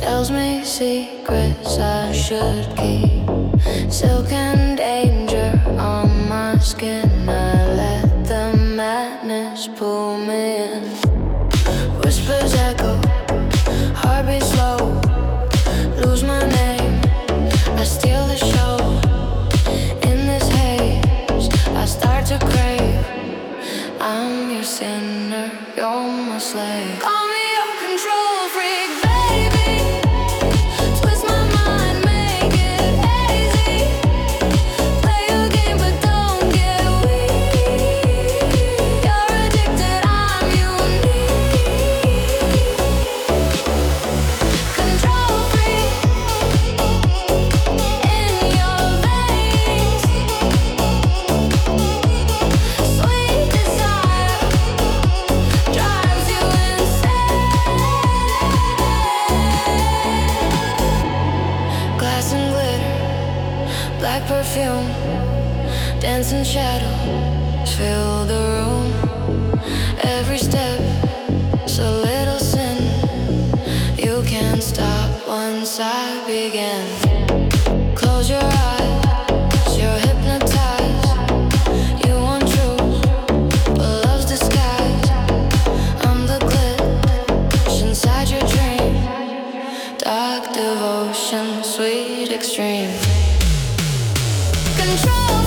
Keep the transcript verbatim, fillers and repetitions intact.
tells me secrets I should keep. Silk and danger on my skin. I let the madness pull me in. Whispers echo, heartbeat slow. Lose my name, I steal the show. In this haze, I start to crave. I'm your sinner, you're my slave. Call me your control freak, baby. Twist my mind, make it hazy. Play your game, but don't get weak. You're addicted, I'm unique. Control freak in your veins. Sweet desire drives you insane. Glass and glitter, black perfume, dancing shadows fill the room. Every step is a little sin. You can't stop once I begin. Close your eyes, you're hypnotized. You want truth, but love's disguise. I'm the glitch inside your dream. Dark devotion, sweet extreme. Control